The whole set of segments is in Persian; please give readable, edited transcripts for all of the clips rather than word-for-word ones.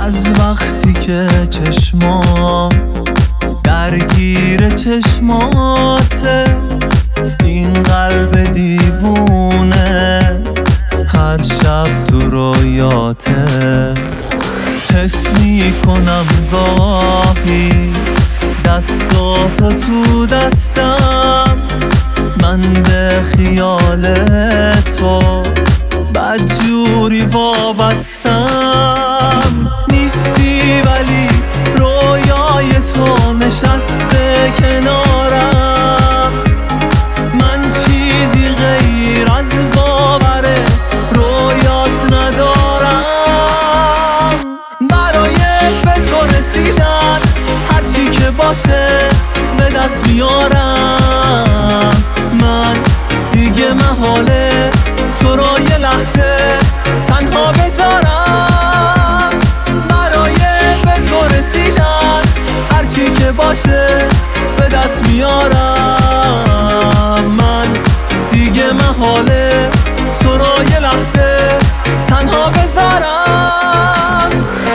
از وقتی که چشمام درگیر چشماته، این قلب دیوونه هر شب تو رویاته. حس میکنم گاهی دستاتو تو دستم، من به خیال تو بدجوری وابستم. نیستی ولی رویای تو نشسته کنارم، من چیزی غیر از باور رویات ندارم. برای به تو رسیدن هرچی که باشه به دست میارم. من دیگه محاله تو رو یه لحظه تنها بذارم. برای به تو رسیدن هرچی که باشه به دست میارم. من دیگه محاله تو رو یه لحظه تنها بذارم.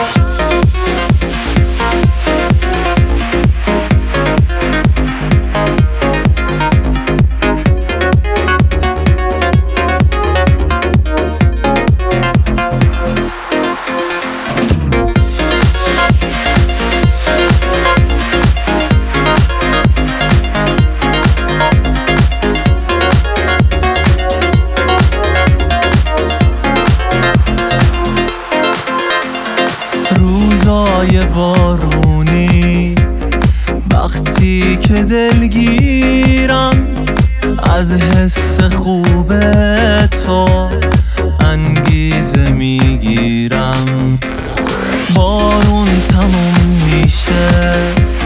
روزای بارونی وقتی که دلگیرم، از حس خوب تو انگیزه میگیرم. بارون تموم میشه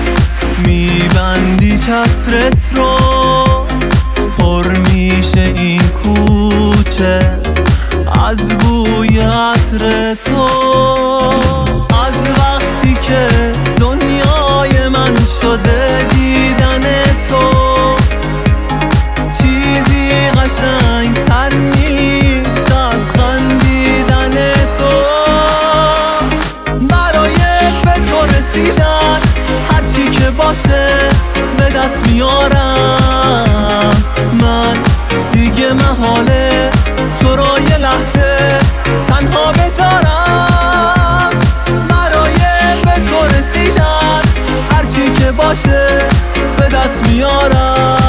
میبندی چترت رو، پر میشه این کوچه از بوی عطر تو. از وقتی که دنیای من شده دیدن تو، چیزی قشنگ تر نیست از خندیدن تو. برای به تو رسیدن هرچی که باشه به دست میارم. من دیگه محاله تو رو یه لحظه تنها بذارم. برای به تو رسیدن هرچی که باشه به دست میارم.